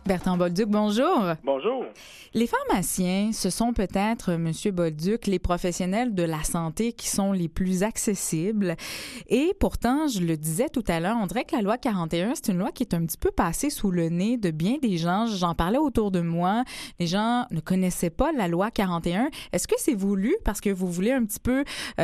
Bertrand Bolduc, bonjour. Bonjour. Les pharmaciens, ce sont peut-être, Monsieur Bolduc, les professionnels de la santé qui sont les plus accessibles. Et pourtant, je le disais tout à l'heure, on dirait que la loi 41, c'est une loi qui est un petit peu passée sous le nez de bien des gens. J'en parlais autour de moi. Les gens ne connaissaient pas la loi 41. Est-ce que c'est voulu parce que vous voulez un petit peu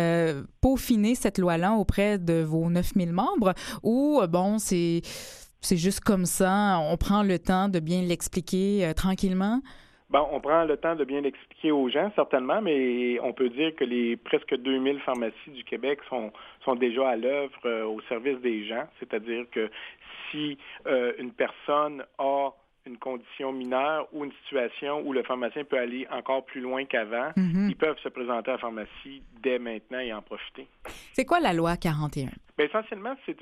peaufiner cette loi-là auprès de vos 9000 membres ou, bon, c'est juste comme ça, on prend le temps de bien l'expliquer tranquillement? Bon, on prend le temps de bien l'expliquer aux gens, certainement, mais on peut dire que les presque 2000 pharmacies du Québec sont déjà à l'œuvre au service des gens. C'est-à-dire que si une personne a une condition mineure ou une situation où le pharmacien peut aller encore plus loin qu'avant, ils peuvent se présenter à la pharmacie dès maintenant et en profiter. C'est quoi la loi 41? Bien, essentiellement, c'est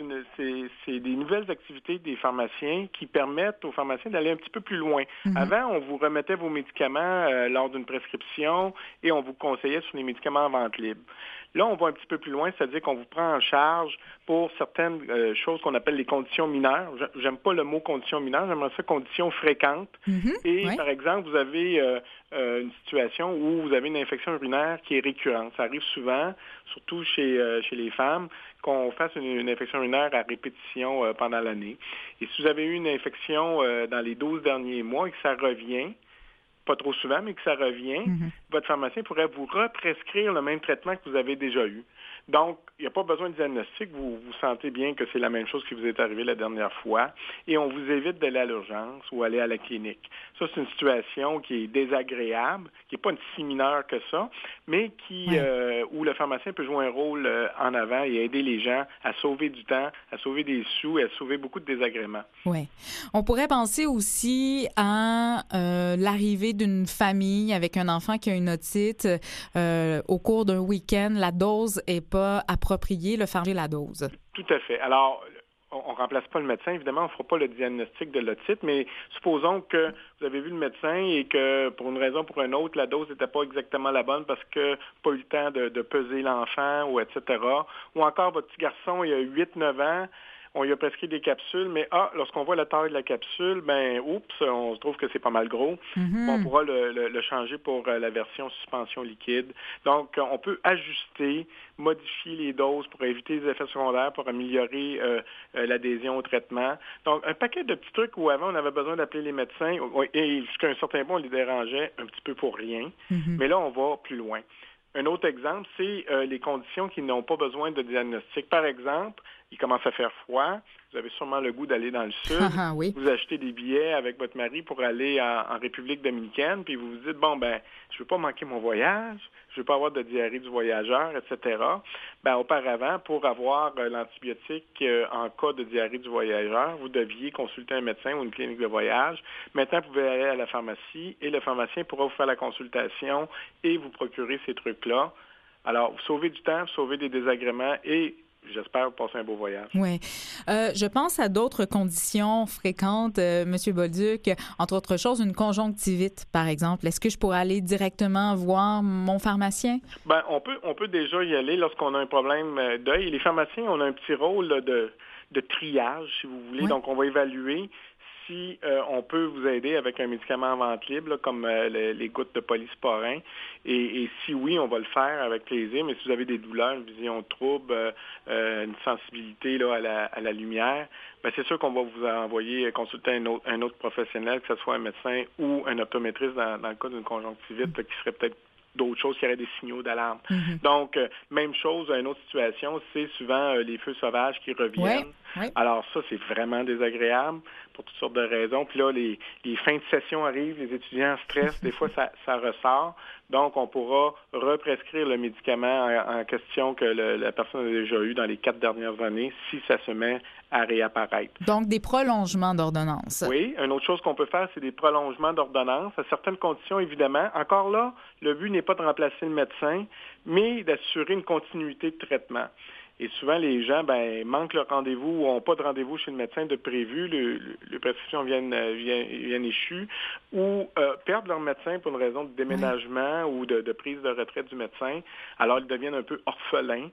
des nouvelles activités des pharmaciens qui permettent aux pharmaciens d'aller un petit peu plus loin. Avant, on vous remettait vos médicaments lors d'une prescription et on vous conseillait sur les médicaments en vente libre. Là, on va un petit peu plus loin, c'est-à-dire qu'on vous prend en charge pour certaines choses qu'on appelle les conditions mineures. J'aime pas le mot conditions mineures, j'aimerais ça conditions fréquentes. Et par exemple, vous avez une situation où vous avez une infection urinaire qui est récurrente. Ça arrive souvent, surtout chez les femmes, qu'on fasse une infection urinaire à répétition pendant l'année. Et si vous avez eu une infection dans les 12 derniers mois et que ça revient, pas trop souvent, mais que ça revient, votre pharmacien pourrait vous represcrire le même traitement que vous avez déjà eu. Donc, il n'y a pas besoin de diagnostic. Vous sentez bien que c'est la même chose qui vous est arrivé la dernière fois et on vous évite d'aller à l'urgence ou aller à la clinique. Ça, c'est une situation qui est désagréable, qui n'est pas si mineure que ça, mais où le pharmacien peut jouer un rôle en avant et aider les gens à sauver du temps, à sauver des sous et à sauver beaucoup de désagréments. Oui. On pourrait penser aussi à l'arrivée d'une famille avec un enfant qui a une otite au cours d'un week-end. La dose n'est pas appropriée, le faire la dose. Tout à fait. Alors, on ne remplace pas le médecin. Évidemment, on ne fera pas le diagnostic de l'otite, mais supposons que vous avez vu le médecin et que, pour une raison ou pour une autre, la dose n'était pas exactement la bonne parce que pas eu le temps de peser l'enfant ou etc. Ou encore, votre petit garçon, il a 8-9 ans, on lui a prescrit des capsules, mais lorsqu'on voit la taille de la capsule, on se trouve que c'est pas mal gros. On pourra le changer pour la version suspension liquide. Donc, on peut ajuster, modifier les doses pour éviter les effets secondaires, pour améliorer l'adhésion au traitement. Donc, un paquet de petits trucs où avant, on avait besoin d'appeler les médecins et jusqu'à un certain point, on les dérangeait un petit peu pour rien. Mais là, on va plus loin. Un autre exemple, c'est les conditions qui n'ont pas besoin de diagnostic. Par exemple, il commence à faire froid. Vous avez sûrement le goût d'aller dans le sud. Oui. Vous achetez des billets avec votre mari pour aller en République dominicaine, puis vous vous dites, je veux pas manquer mon voyage, je veux pas avoir de diarrhée du voyageur, etc. Auparavant, pour avoir l'antibiotique en cas de diarrhée du voyageur, vous deviez consulter un médecin ou une clinique de voyage. Maintenant, vous pouvez aller à la pharmacie et le pharmacien pourra vous faire la consultation et vous procurer ces trucs-là. Alors, vous sauvez du temps, vous sauvez des désagréments et j'espère passer un beau voyage. Oui. Je pense à d'autres conditions fréquentes, M. Bolduc, entre autres choses, une conjonctivite, par exemple. Est-ce que je pourrais aller directement voir mon pharmacien? On peut déjà y aller lorsqu'on a un problème d'œil. Et les pharmaciens, on a un petit rôle là, de triage, si vous voulez. Oui. Donc, on va évaluer si on peut vous aider avec un médicament en vente libre, là, comme les gouttes de polysporin. Et si oui, on va le faire avec plaisir. Mais si vous avez des douleurs, une vision trouble, une sensibilité là, à la lumière, c'est sûr qu'on va vous envoyer consulter un autre professionnel, que ce soit un médecin ou un optométriste dans le cas d'une conjonctivite qui serait peut-être d'autres choses qui auraient des signaux d'alarme. Donc, même chose, une autre situation, c'est souvent les feux sauvages qui reviennent. Oui. Alors ça, c'est vraiment désagréable pour toutes sortes de raisons. Puis là, les fins de session arrivent, les étudiants stressent, des fois ça ressort. Donc, on pourra represcrire le médicament en question que la personne a déjà eu dans les 4 dernières années si ça se met à réapparaître. Donc, des prolongements d'ordonnance. Oui. Une autre chose qu'on peut faire, c'est des prolongements d'ordonnance à certaines conditions, évidemment. Encore là, le but n'est pas de remplacer le médecin, mais d'assurer une continuité de traitement. Et souvent, les gens manquent leur rendez-vous ou n'ont pas de rendez-vous chez le médecin de prévu, les prescriptions viennent échues, ou perdent leur médecin pour une raison de déménagement ou de prise de retraite du médecin. Alors, ils deviennent un peu orphelins.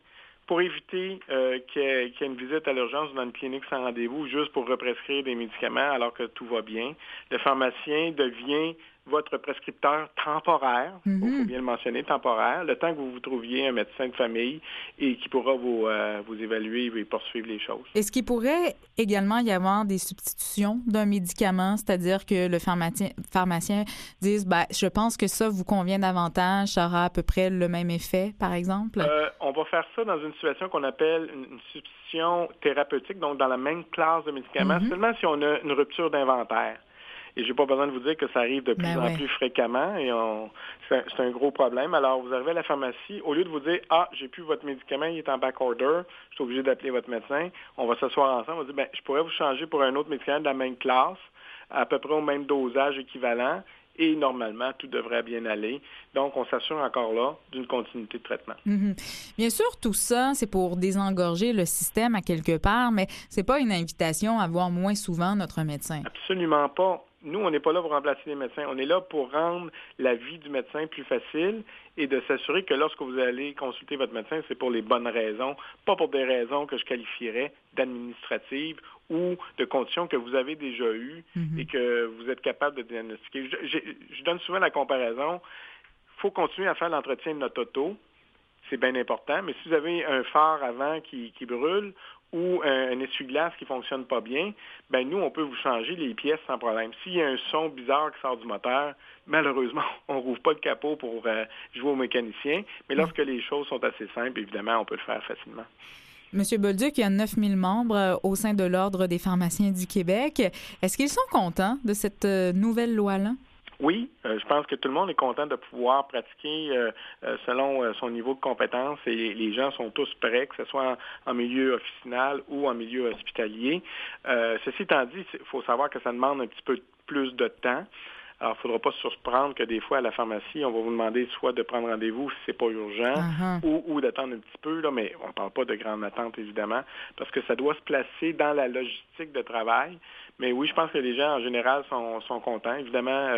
pour éviter qu'il y ait une visite à l'urgence dans une clinique sans rendez-vous juste pour represcrire des médicaments alors que tout va bien, le pharmacien devient votre prescripteur temporaire, il faut bien le mentionner, temporaire, le temps que vous trouviez un médecin de famille et qui pourra vous évaluer et poursuivre les choses. Est-ce qu'il pourrait également y avoir des substitutions d'un médicament, c'est-à-dire que le pharmacien dise je pense que ça vous convient davantage, ça aura à peu près le même effet, par exemple? On va faire ça dans une situation qu'on appelle une substitution thérapeutique, donc dans la même classe de médicaments, seulement si on a une rupture d'inventaire. Et je n'ai pas besoin de vous dire que ça arrive de plus en plus fréquemment et c'est un gros problème. Alors, vous arrivez à la pharmacie, au lieu de vous dire « Ah, j'ai plus votre médicament, il est en back order, je suis obligé d'appeler votre médecin », on va s'asseoir ensemble, on va dire « Je pourrais vous changer pour un autre médicament de la même classe, à peu près au même dosage équivalent, et normalement, tout devrait bien aller. » Donc, on s'assure encore là d'une continuité de traitement. Bien sûr, tout ça, c'est pour désengorger le système à quelque part, mais c'est pas une invitation à voir moins souvent notre médecin. Absolument pas. Nous, on n'est pas là pour remplacer les médecins. On est là pour rendre la vie du médecin plus facile et de s'assurer que lorsque vous allez consulter votre médecin, c'est pour les bonnes raisons, pas pour des raisons que je qualifierais d'administratives ou de conditions que vous avez déjà eues et que vous êtes capable de diagnostiquer. Je donne souvent la comparaison. Il faut continuer à faire l'entretien de notre auto. C'est bien important. Mais si vous avez un phare avant qui brûle ou un essuie-glace qui ne fonctionne pas bien, nous, on peut vous changer les pièces sans problème. S'il y a un son bizarre qui sort du moteur, malheureusement, on ne rouvre pas le capot pour jouer au mécanicien. Mais lorsque les choses sont assez simples, évidemment, on peut le faire facilement. Monsieur Bolduc, il y a 9000 membres au sein de l'Ordre des pharmaciens du Québec. Est-ce qu'ils sont contents de cette nouvelle loi-là? Oui, je pense que tout le monde est content de pouvoir pratiquer selon son niveau de compétence et les gens sont tous prêts, que ce soit en milieu officinal ou en milieu hospitalier. Ceci étant dit, il faut savoir que ça demande un petit peu plus de temps. Alors, il ne faudra pas se surprendre que des fois, à la pharmacie, on va vous demander soit de prendre rendez-vous si ce n'est pas urgent ou d'attendre un petit peu, là, mais on ne parle pas de grande attente, évidemment, parce que ça doit se placer dans la logistique de travail. Mais oui, je pense que les gens, en général, sont contents. Évidemment,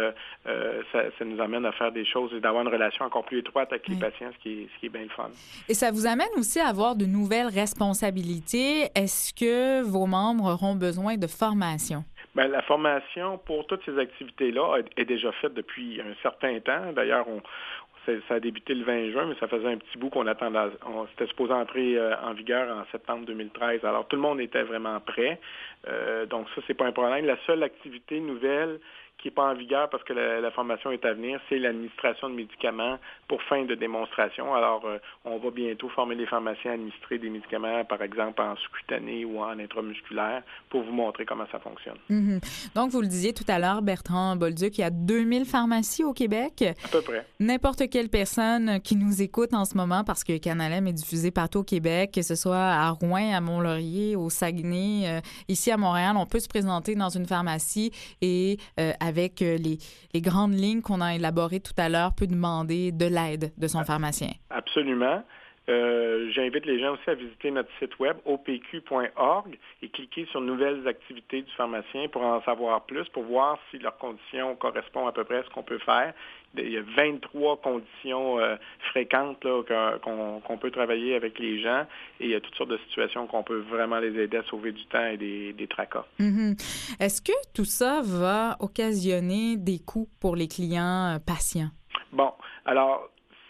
ça nous amène à faire des choses et d'avoir une relation encore plus étroite avec les patients, ce qui est bien le fun. Et ça vous amène aussi à avoir de nouvelles responsabilités. Est-ce que vos membres auront besoin de formation? La formation pour toutes ces activités-là est déjà faite depuis un certain temps. D'ailleurs, ça a débuté le 20 juin, mais ça faisait un petit bout qu'on attendait. C'était supposé entrer en vigueur en septembre 2013. Alors, tout le monde était vraiment prêt. Donc, ça, c'est pas un problème. La seule activité nouvelle qui n'est pas en vigueur parce que la formation est à venir, c'est l'administration de médicaments pour fin de démonstration. Alors, on va bientôt former les pharmaciens à administrer des médicaments, par exemple, en sous-cutané ou en intramusculaire, pour vous montrer comment ça fonctionne. Donc, vous le disiez tout à l'heure, Bertrand Bolduc, il y a 2000 pharmacies au Québec. À peu près. N'importe quelle personne qui nous écoute en ce moment, parce que Canalem est diffusé partout au Québec, que ce soit à Rouen, à Mont-Laurier, au Saguenay, ici à Montréal, on peut se présenter dans une pharmacie et avec les grandes lignes qu'on a élaborées tout à l'heure, peut demander de l'aide de son pharmacien. Absolument. J'invite les gens aussi à visiter notre site web opq.org et cliquer sur Nouvelles activités du pharmacien pour en savoir plus, pour voir si leurs conditions correspondent à peu près à ce qu'on peut faire. Il y a 23 conditions fréquentes là, qu'on peut travailler avec les gens et il y a toutes sortes de situations qu'on peut vraiment les aider à sauver du temps et des tracas. Est-ce que tout ça va occasionner des coûts pour les clients patients? Bon, alors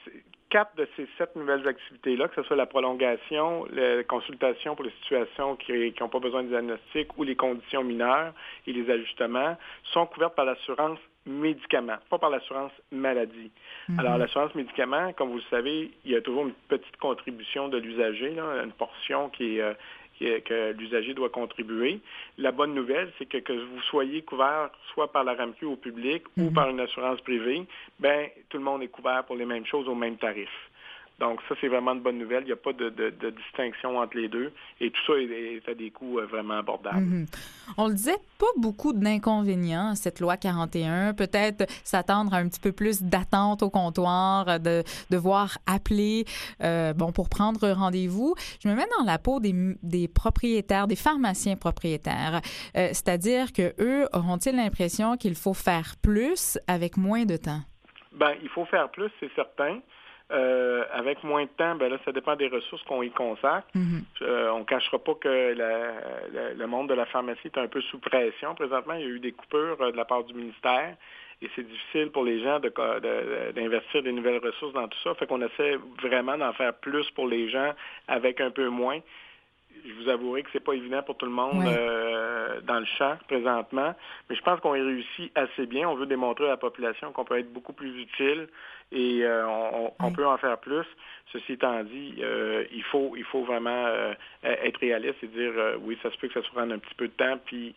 4 de ces 7 nouvelles activités-là, que ce soit la prolongation, la consultation pour les situations qui n'ont pas besoin de diagnostic ou les conditions mineures et les ajustements, sont couvertes par l'assurance médicaments, pas par l'assurance maladie. Alors, l'assurance médicaments, comme vous le savez, il y a toujours une petite contribution de l'usager, là, une portion que l'usager doit contribuer. La bonne nouvelle, c'est que vous soyez couvert soit par la RAMQ au public ou par une assurance privée, tout le monde est couvert pour les mêmes choses au même tarif. Donc, ça, c'est vraiment une bonne nouvelle. Il n'y a pas de distinction entre les deux. Et tout ça est à des coûts vraiment abordables. On le disait, pas beaucoup d'inconvénients à cette loi 41. Peut-être s'attendre à un petit peu plus d'attente au comptoir, de devoir appeler pour prendre rendez-vous. Je me mets dans la peau des propriétaires, des pharmaciens propriétaires. C'est-à-dire qu'eux auront-ils l'impression qu'il faut faire plus avec moins de temps? Il faut faire plus, c'est certain. Avec moins de temps, ben là, ça dépend des ressources qu'on y consacre. On ne cachera pas que le monde de la pharmacie est un peu sous pression présentement. Il y a eu des coupures de la part du ministère et c'est difficile pour les gens d'investir des nouvelles ressources dans tout ça. Fait qu'on essaie vraiment d'en faire plus pour les gens avec un peu moins. Je vous avouerai que c'est pas évident pour tout le monde dans le champ présentement, mais je pense qu'on y réussit assez bien. On veut démontrer à la population qu'on peut être beaucoup plus utile et on peut en faire plus. Ceci étant dit, il faut vraiment être réaliste et dire oui, ça se peut que ça se prenne un petit peu de temps, puis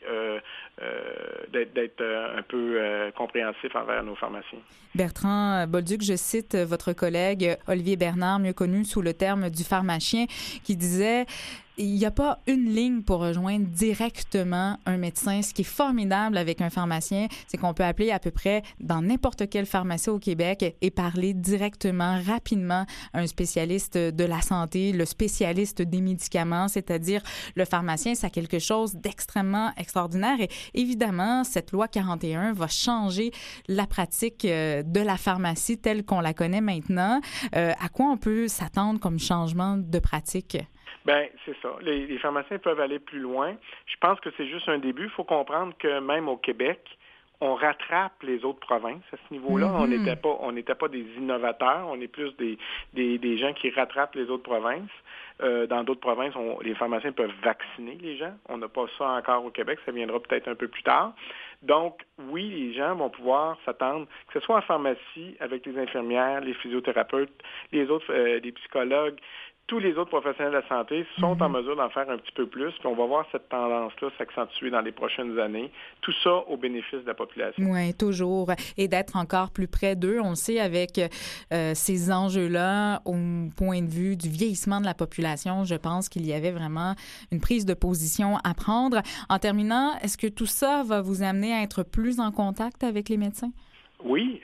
d'être un peu compréhensif envers nos pharmaciens. Bertrand Bolduc, je cite votre collègue Olivier Bernard, mieux connu sous le terme du pharmacien, qui disait: il n'y a pas une ligne pour rejoindre directement un médecin. Ce qui est formidable avec un pharmacien, c'est qu'on peut appeler à peu près dans n'importe quelle pharmacie au Québec et parler directement, rapidement à un spécialiste de la santé, le spécialiste des médicaments, c'est-à-dire le pharmacien, c'est quelque chose d'extrêmement extraordinaire. Et évidemment, cette loi 41 va changer la pratique de la pharmacie telle qu'on la connaît maintenant. À quoi on peut s'attendre comme changement de pratique? Bien, c'est ça. Les pharmaciens peuvent aller plus loin. Je pense que c'est juste un début. Il faut comprendre que même au Québec, on rattrape les autres provinces à ce niveau-là. On n'était pas des innovateurs, on est plus des gens qui rattrapent les autres provinces. Dans d'autres provinces, les pharmaciens peuvent vacciner les gens. On n'a pas ça encore au Québec, ça viendra peut-être un peu plus tard. Donc, oui, les gens vont pouvoir s'attendre, que ce soit en pharmacie, avec les infirmières, les physiothérapeutes, les autres, les psychologues, tous les autres professionnels de la santé sont en mesure d'en faire un petit peu plus, puis on va voir cette tendance-là s'accentuer dans les prochaines années. Tout ça au bénéfice de la population. Oui, toujours. Et d'être encore plus près d'eux. On le sait avec ces enjeux-là, au point de vue du vieillissement de la population, je pense qu'il y avait vraiment une prise de position à prendre. En terminant, est-ce que tout ça va vous amener à être plus en contact avec les médecins? Oui.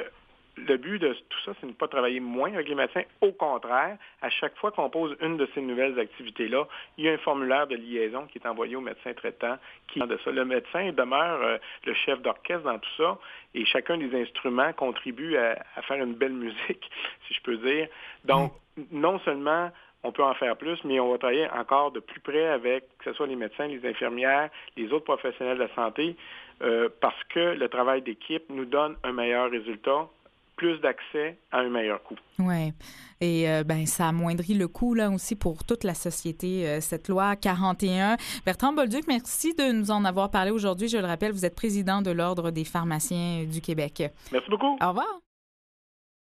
Le but de tout ça, c'est de ne pas travailler moins avec les médecins. Au contraire, à chaque fois qu'on pose une de ces nouvelles activités-là, il y a un formulaire de liaison qui est envoyé au médecin traitant qui de ça. Le médecin demeure le chef d'orchestre dans tout ça et chacun des instruments contribue à faire une belle musique, si je peux dire. Donc, non seulement on peut en faire plus, mais on va travailler encore de plus près avec, que ce soit les médecins, les infirmières, les autres professionnels de la santé, parce que le travail d'équipe nous donne un meilleur résultat, plus d'accès à un meilleur coût. Oui. Et ça amoindrit le coût là aussi pour toute la société, cette loi 41. Bertrand Bolduc, merci de nous en avoir parlé aujourd'hui. Je le rappelle, vous êtes président de l'Ordre des pharmaciens du Québec. Merci beaucoup. Au revoir.